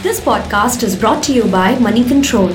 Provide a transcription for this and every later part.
This podcast is brought to you by Money Control.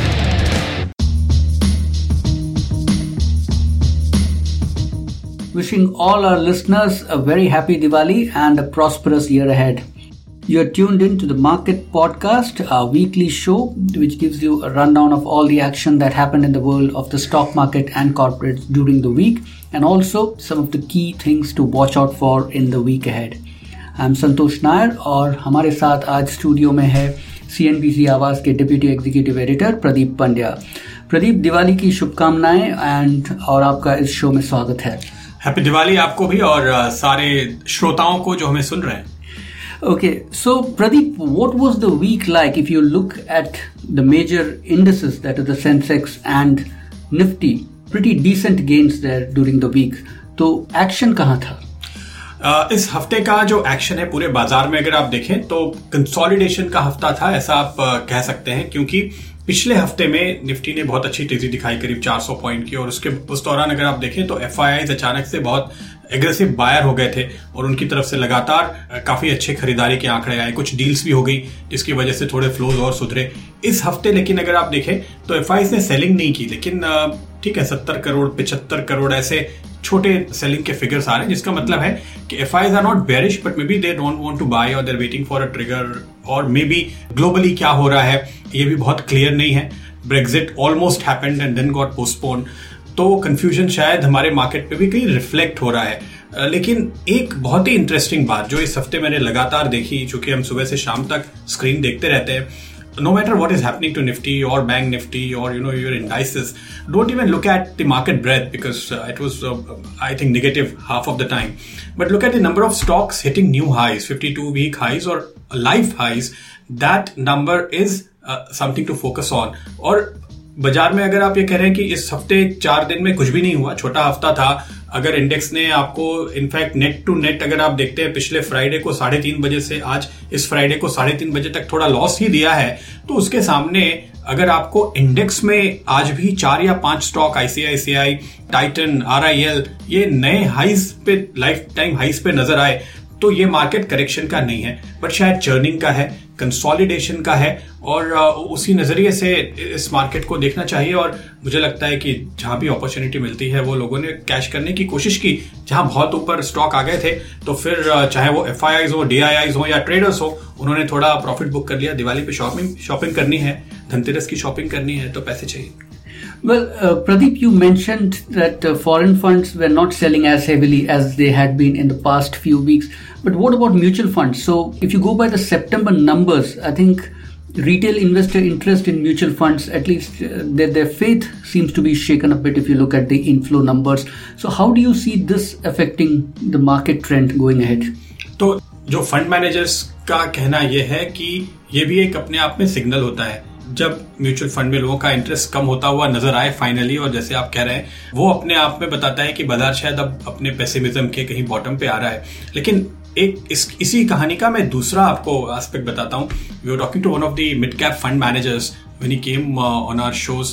Wishing all our listeners a very happy Diwali and a prosperous year ahead. You are tuned in to the Market Podcast, our weekly show which gives you a rundown of all the action that happened in the world of the stock market and corporates during the week, and also some of the key things to watch out for in the week ahead. I am Santosh Nair और हमारे साथ आज studio में है CNBC आवाज के deputy executive editor Pradeep Pandya. Pradeep, Diwali की शुभकामनाएं और आपका इस शो में स्वागत है. हैप्पी दिवाली आपको भी और सारे श्रोताओं को जो हमें सुन रहे हैं. Okay, so Pradeep, what was the week like if you look at the major indices, that is the Sensex and Nifty, pretty decent gains there during the week. तो एक्शन कहाँ था? इस हफ्ते का जो एक्शन है पूरे बाजार में अगर आप देखें तो कंसोलिडेशन का हफ्ता था, ऐसा आप कह सकते हैं, क्योंकि पिछले हफ्ते में निफ्टी ने बहुत अच्छी तेजी दिखाई करीब 400 पॉइंट की, और उस दौरान अगर आप देखें तो एफआईआईज अचानक से बहुत एग्रेसिव बायर हो गए थे और उनकी तरफ से लगातार काफी अच्छे खरीदारी के आंकड़े आए. कुछ डील्स भी हो गई जिसकी वजह से थोड़े फ्लोज और सुधरे इस हफ्ते. लेकिन अगर आप देखें तो एफआईआईज ने सेलिंग नहीं की, लेकिन ठीक है 70 करोड़ 75 करोड़ ऐसे छोटे सेलिंग के फिगर्स आ रहे हैं, जिसका मतलब है कि FIIs are not bearish but maybe they don't want to buy और they are waiting for a trigger, और मे बी ग्लोबली क्या हो रहा है ये भी बहुत क्लियर नहीं है. Brexit almost happened and then got postponed, तो कंफ्यूजन शायद हमारे मार्केट पे भी कहीं रिफ्लेक्ट हो रहा है. लेकिन एक बहुत ही इंटरेस्टिंग बात जो इस हफ्ते मैंने लगातार देखी, चूंकि हम सुबह से शाम तक स्क्रीन देखते रहते हैं, no matter what is happening to Nifty or Bank Nifty or your indices, don't even look at the market breadth because it was I think negative half of the time, but look at the number of stocks hitting new highs, 52-week highs or life highs. That number is something to focus on. और बाजार में अगर आप ये कह रहे हैं कि इस हफ्ते 4 दिन में कुछ भी नहीं हुआ, छोटा हफ्ता था, अगर इंडेक्स ने आपको इनफैक्ट नेट टू नेट अगर आप देखते हैं पिछले फ्राइडे को 3:30 बजे से आज इस फ्राइडे को 3:30 बजे तक थोड़ा लॉस ही दिया है, तो उसके सामने अगर आपको इंडेक्स में आज भी 4 या 5 स्टॉक आईसीआईसीआई, टाइटन, आरआईएल ये नए हाइज पे, लाइफ टाइम हाइज पे नजर आए, तो ये मार्केट करेक्शन का नहीं है बट शायद चर्निंग का है, कंसोलिडेशन का है, और उसी नजरिए से इस मार्केट को देखना चाहिए. और मुझे लगता है कि जहां भी अपॉर्चुनिटी मिलती है वो लोगों ने कैश करने की कोशिश की. जहां बहुत ऊपर स्टॉक आ गए थे तो फिर चाहे वो एफआईआईज हो, डीआईआईज हो या ट्रेडर्स हो, उन्होंने थोड़ा प्रॉफिट बुक कर लिया. दिवाली पे शॉपिंग करनी है, धनतेरस की शॉपिंग करनी है, तो पैसे चाहिए. Well, Pradeep, you mentioned that foreign funds were not selling as heavily as they had been in the past few weeks. But what about mutual funds? So if you go by the September numbers, I think retail investor interest in mutual funds, at least their faith seems to be shaken a bit if you look at the inflow numbers. So how do you see this affecting the market trend going ahead? तो जो fund managers का कहना यह है कि ये भी एक अपने आप में सिग्नल होता है. जब म्यूचुअल फंड में लोगों का इंटरेस्ट कम होता हुआ नजर आए फाइनली, और जैसे आप कह रहे हैं वो अपने आप में बताता है कि बाजार शायद अब अपने पेसिमिज्म के कहीं बॉटम पे आ रहा है. लेकिन इसी कहानी का मैं दूसरा आपको एस्पेक्ट बताता हूं. We were talking to one of the mid cap fund managers when he came on our shows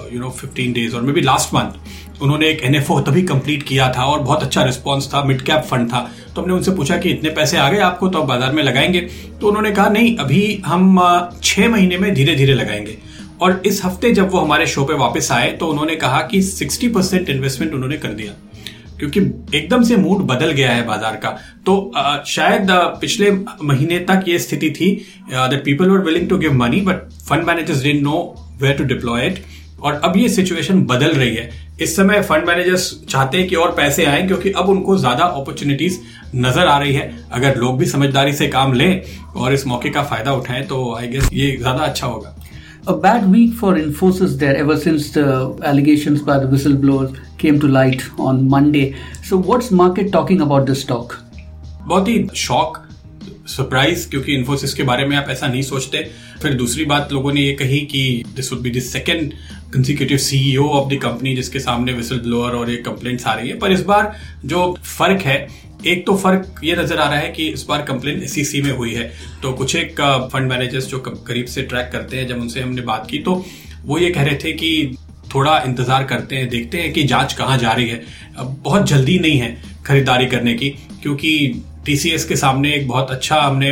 15 days or maybe last month. उन्होंने एक NFO तभी कंप्लीट किया था और बहुत अच्छा रिस्पांस था, मिड कैप फंड था. तो हमने उनसे पूछा कि इतने पैसे आ गए आपको तो आप बाजार में लगाएंगे? तो उन्होंने कहा नहीं, अभी हम 6 महीने में धीरे धीरे लगाएंगे. और इस हफ्ते जब वो हमारे शो पे वापस आए तो उन्होंने कहा कि 60% इन्वेस्टमेंट उन्होंने कर दिया, क्योंकि एकदम से मूड बदल गया है बाजार का. तो शायद पिछले महीने तक ये स्थिति थी that people were willing to give money but fund managers didn't know where to deploy it, और अब ये सिचुएशन बदल रही है. इस समय फंड मैनेजर्स चाहते हैं कि और पैसे आए, क्योंकि अब उनको ज्यादा अपॉर्चुनिटीज नजर आ रही है. अगर लोग भी समझदारी से काम लें और इस मौके का फायदा उठाएं तो आई गेस ये ज्यादा अच्छा होगा. A bad week for Infosys there ever since the allegations by the whistleblowers came to light on Monday. So what's market talking about this stock? बहुत ही शॉक, सरप्राइज, क्योंकि इन्फोसिस के बारे में आप ऐसा नहीं सोचते. फिर दूसरी बात लोगों ने ये कही कि this would be the second consecutive CEO of the company जिसके सामने विसल ब्लोअर और ये कंप्लेंट्स आ रही है. पर इस बार जो फर्क है, एक तो फर्क ये नजर आ रहा है कि इस बार कंप्लेंट एसईसी में हुई है. तो कुछ एक फंड मैनेजर्स जो करीब से ट्रैक करते हैं, जब उनसे हमने बात की तो वो ये कह रहे थे कि थोड़ा इंतजार करते हैं, देखते हैं कि जांच कहां जा रही है. अब बहुत जल्दी नहीं है खरीदारी करने की, क्योंकि टीसीएस के सामने एक बहुत अच्छा हमने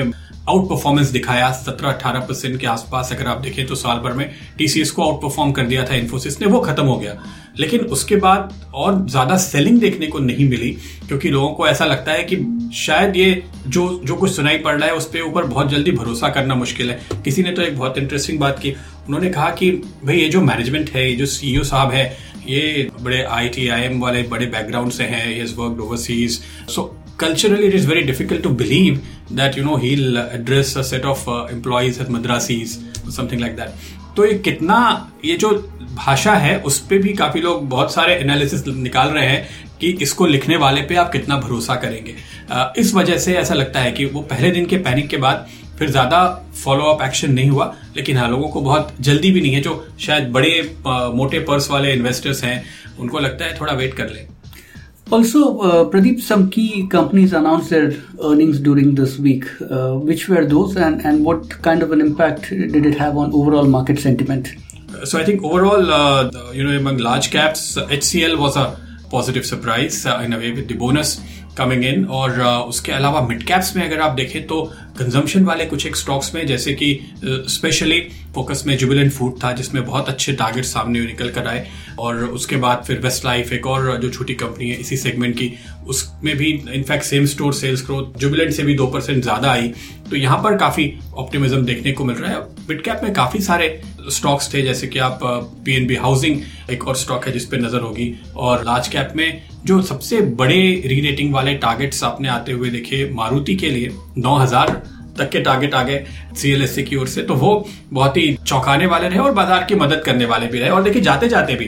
आउट परफॉर्मेंस दिखाया 17-18% के आसपास। अगर आप देखें तो साल भर में टीसीएस को आउट परफॉर्म कर दिया था इन्फोसिस ने, वो खत्म हो गया। लेकिन उसके बाद और ज्यादा सेलिंग देखने को नहीं मिली, क्योंकि लोगों को ऐसा लगता है कि शायद ये जो कुछ सुनाई पड़ रहा है उस पे ऊपर बहुत जल्दी भरोसा करना मुश्किल है। किसी ने तो एक बहुत इंटरेस्टिंग बात की, उन्होंने कहा कि भाई ये जो मैनेजमेंट है, ये जो सीईओ साहब है, ये बड़े IIM वाले बड़े बैकग्राउंड से हैं, he has worked overseas, so culturally it is very difficult to believe that he'll address a set of employees as Madrasis or something like that. तो ये जो भाषा है उस पे भी काफी लोग बहुत सारे एनालिसिस निकाल रहे हैं कि इसको लिखने वाले पे आप कितना भरोसा करेंगे। इस वजह से ऐसा लगता है कि वो पहले दिन के पैनिक के बाद फिर ज्यादा फॉलो अप एक्शन नहीं हुआ। लेकिन हाँ, लोगों को बहुत जल्दी भी नहीं है, जो शायद बड़े मोटे पर्स वाले इन्वेस्टर्स हैं उनको लगता है थोड़ा वेट कर ले। Also, Pradeep, some key companies announced their earnings during this week. Which were those, and what kind of an impact did it have on overall market sentiment? So I think overall, among large caps, HCL was a positive surprise in a way with the bonus coming in. और उसके अलावा mid caps में अगर आप देखें तो consumption वाले कुछ एक स्टॉक्स में, जैसे कि स्पेशली फोकस में जुबिलेंट फूड था, जिसमें बहुत अच्छे टारगेट सामने निकल कर आए। और उसके बाद फिर वेस्ट लाइफ, एक और जो छोटी कंपनी है इसी सेगमेंट की, उसमें भी in fact same store sales growth Jubilant से भी 2% ज्यादा आई। तो यहाँ पर काफी ऑप्टिमिज्म देखने को मिल रहा है। मिड कैप में काफी सारे स्टॉक्स थे, जैसे कि आप PNB हाउसिंग एक और स्टॉक है जिस पे नजर होगी। और लार्ज कैप में जो सबसे बड़े री रेटिंग वाले टारगेट्स आपने आते हुए देखे, मारुति के लिए 9000 तक के टारगेट आ गए CLSA की ओर से, तो वो बहुत ही चौंकाने वाले रहे और बाजार की मदद करने वाले भी रहे। और देखिए जाते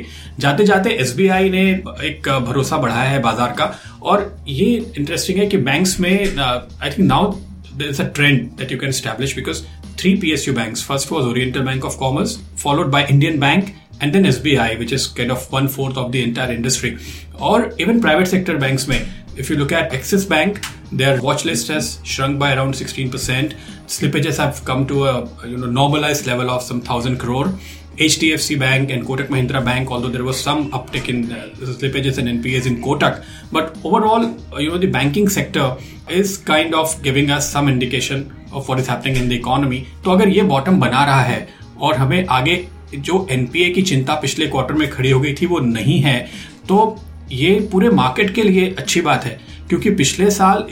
जाते SBI ने एक भरोसा बढ़ाया है बाजार का। और ये इंटरेस्टिंग है कि बैंक्स में I think now there is a trend that you can establish, because 3 PSU banks. First was Oriental Bank of Commerce, followed by Indian Bank, and then SBI, which is kind of 1/4 of the entire industry. Or even private sector banks mein, if you look at Axis Bank, their watch list has shrunk by around 16%. Slippages have come to a normalized level of some 1,000 crore. HDFC Bank and Kotak Mahindra Bank, although there was some uptick in slippages and NPAs in Kotak, but overall, the banking sector is kind of giving us some indication of what is happening in the economy. तो अगर ये bottom बना रहा है और हमें आगे जो NPA की चिंता पिछले क्वार्टर में खड़ी हो गई थी वो नहीं है, तो ये पूरे मार्केट के लिए अच्छी बात है। क्योंकि पिछले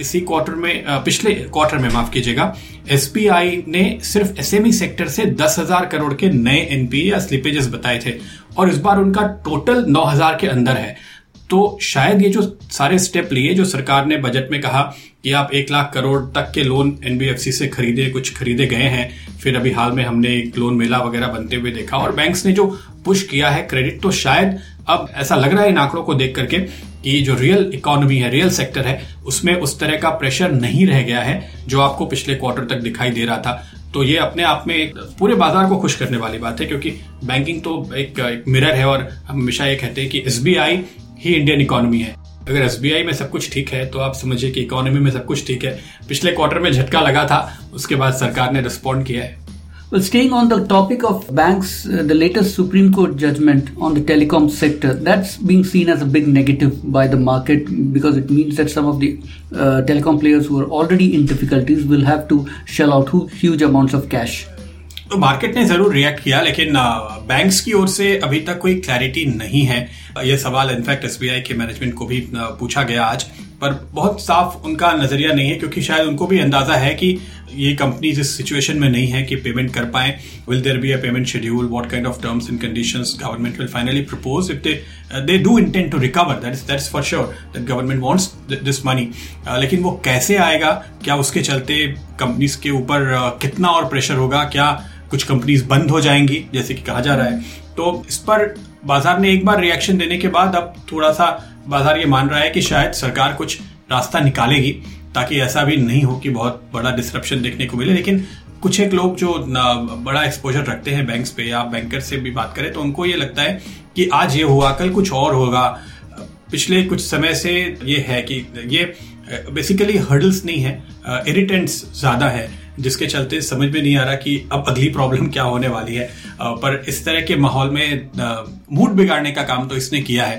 क्वार्टर में माफ कीजिएगा, SBI ने सिर्फ SME सेक्टर से 10,000 करोड़ के नए NPA या स्लिपेजेस बताए थे, और इस बार उनका टोटल 9,000 के अंदर है। तो शायद ये जो सारे स्टेप लिए, जो सरकार ने बजट में कहा कि आप 1 लाख करोड़ तक के लोन NBFC से कुछ खरीदे गए हैं, फिर अभी हाल में हमने एक लोन मेला वगैरह बनते हुए देखा, और बैंक्स ने जो पुश किया है क्रेडिट, तो शायद अब ऐसा लग रहा है इन आंकड़ों को देख करके कि जो रियल इकोनॉमी है, रियल सेक्टर है, उसमें उस तरह का प्रेशर नहीं रह गया है जो आपको पिछले क्वार्टर तक दिखाई दे रहा था। तो ये अपने आप में एक पूरे बाजार को खुश करने वाली बात है, क्योंकि बैंकिंग तो एक मिरर है, और हम हमेशा ये कहते हैं कि SBI ही इंडियन इकोनॉमी है। अगर SBI में सब कुछ ठीक है तो आप समझिए कि इकोनॉमी में सब कुछ ठीक है। पिछले क्वार्टर में झटका लगा था, उसके बाद सरकार ने रिस्पॉन्ड किया है। Well, staying on the topic of banks, the latest Supreme Court judgment on the telecom sector, that's being seen as a big negative by the market, because it means that some of the telecom players who are already in difficulties will have to shell out huge amounts of cash. तो market ने जरूर react किया, लेकिन banks की ओर से अभी तक कोई क्लैरिटी नहीं है। यह सवाल इनफैक्ट SBI के मैनेजमेंट को भी पूछा गया आज, पर बहुत साफ उनका नजरिया नहीं है, क्योंकि शायद उनको भी अंदाजा है कि ये कंपनीज इस सिचुएशन में नहीं है कि पेमेंट कर पाए। Will there be a payment schedule, what kind of terms and conditions government will finally propose if they do intend to recover, that's for sure that government wants this money. लेकिन वो कैसे आएगा, क्या उसके चलते companies के ऊपर कितना और प्रेशर होगा, क्या कुछ कंपनीज बंद हो जाएंगी जैसे कि कहा जा रहा है। तो इस पर बाजार ने एक बार रिएक्शन देने के बाद अब थोड़ा सा बाजार ये मान रहा है कि शायद सरकार कुछ रास्ता निकालेगी, ताकि ऐसा भी नहीं हो कि बहुत बड़ा डिसरप्शन देखने को मिले। लेकिन कुछ एक लोग जो बड़ा एक्सपोजर रखते हैं बैंक्स पे, या बैंकर से भी बात करें, तो उनको ये लगता है कि आज ये हुआ, कल कुछ और होगा। पिछले कुछ समय से ये है कि ये बेसिकली हर्डल्स नहीं है, इरिटेंट्स ज्यादा है, जिसके चलते समझ में नहीं आ रहा कि अब अगली प्रॉब्लम क्या होने वाली है। पर इस तरह के माहौल में मूड बिगाड़ने का काम तो इसने किया है।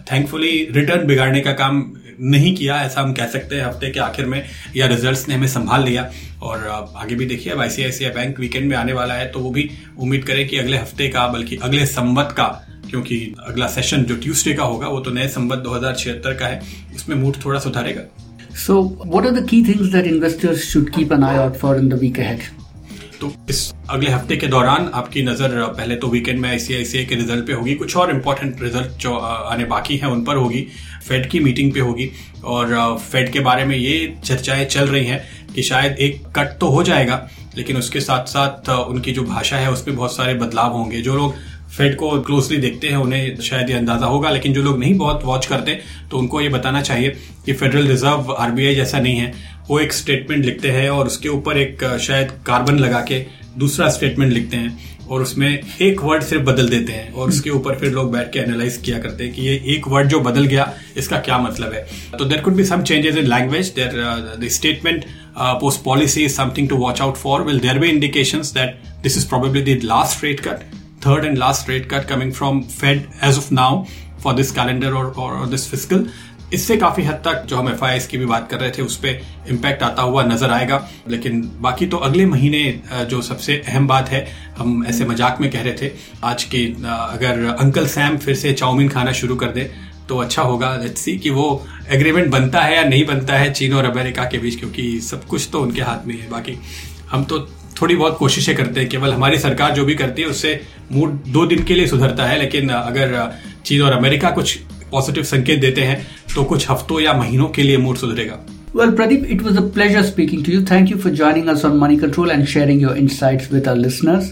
थैंकफुली रिटर्न बिगाड़ने का काम नहीं किया, ऐसा हम कह सकते हैं। हफ्ते के आखिर में या रिजल्ट्स ने हमें संभाल लिया। और आगे भी देखिए, अब ICICI बैंक वीकेंड में आने वाला है, तो वो भी उम्मीद करें कि अगले हफ्ते का, बल्कि अगले संवत का, क्योंकि अगला सेशन जो ट्यूसडे का होगा वो तो नए संवत 2076 का है, उसमें मूड थोड़ा सुधारेगा। So, what are the key things that investors should keep an eye out for in the week ahead? तो इस अगले हफ्ते के दौरान आपकी नजर पहले तो वीकेंड में ICICI के रिजल्ट पे होगी, कुछ और इम्पोर्टेंट रिजल्ट जो आने बाकी हैं उन पर होगी, फेड की मीटिंग पे होगी। और फेड के बारे में ये चर्चाएं चल रही हैं कि शायद एक कट तो हो जाएगा, लेकिन उसके साथ साथ उनकी जो भाषा है उसमें बहुत सारे बदलाव होंगे। जो लोग फेड को क्लोजली देखते हैं उन्हें शायद ये अंदाजा होगा, लेकिन जो लोग नहीं बहुत वॉच करते तो उनको ये बताना चाहिए कि फेडरल रिजर्व RBI जैसा नहीं है। वो एक स्टेटमेंट लिखते हैं और उसके ऊपर एक शायद कार्बन लगा के दूसरा स्टेटमेंट लिखते हैं और उसमें एक वर्ड सिर्फ बदल देते हैं और उसके ऊपर फिर लोग बैठ के एनालाइज किया करते हैं कि ये एक वर्ड जो बदल गया इसका क्या मतलब है। तो there could be some changes in language, there the statement post policy is something to watch out for. Will there be indications that this is probably the last rate cut, third and last rate cut coming from Fed as of now for this calendar or this fiscal। इससे काफी हद तक जो हम FIIs की भी बात कर रहे थे उस पर इम्पैक्ट आता हुआ नजर आएगा। लेकिन बाकी तो अगले महीने जो सबसे अहम बात है, हम ऐसे मजाक में कह रहे थे आज की, अगर अंकल सैम फिर से चाउमीन खाना शुरू कर दे तो अच्छा होगा। लेट्स सी कि वो एग्रीमेंट बनता है या नहीं बनता है चीन और अमेरिका के बीच, क्योंकि सब कुछ तो उनके हाथ में है। बाकी हम तो थोड़ी बहुत कोशिशें करते हैं, केवल हमारी सरकार जो भी करती है उससे मूड 2 दिन के लिए सुधरता है, लेकिन अगर चीन और अमेरिका कुछ पॉजिटिव संकेत देते हैं तो कुछ हफ्तों या महीनों के लिए मूड सुधरेगा। Well, Pradeep, it was a pleasure speaking to you. Thank you for joining us on Money Control and sharing your insights with our listeners.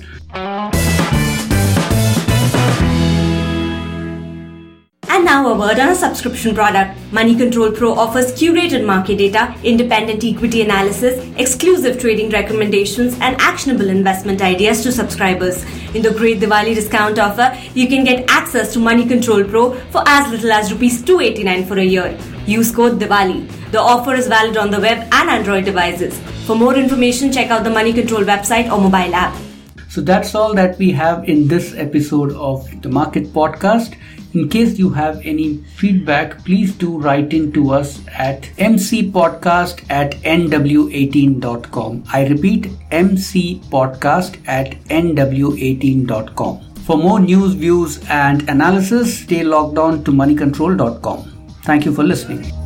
And now a word on a subscription product. Money Control Pro offers curated market data, independent equity analysis, exclusive trading recommendations, and actionable investment ideas to subscribers. In the great Diwali discount offer, you can get access to Money Control Pro for as little as ₹289 for a year. Use code Diwali. The offer is valid on the web and Android devices. For more information, check out the Money Control website or mobile app. So that's all that we have in this episode of the Market Podcast. In case you have any feedback, please do write in to us at mcpodcast@nw18.com. I repeat, mcpodcast@nw18.com. For more news, views and analysis, stay logged on to moneycontrol.com. Thank you for listening.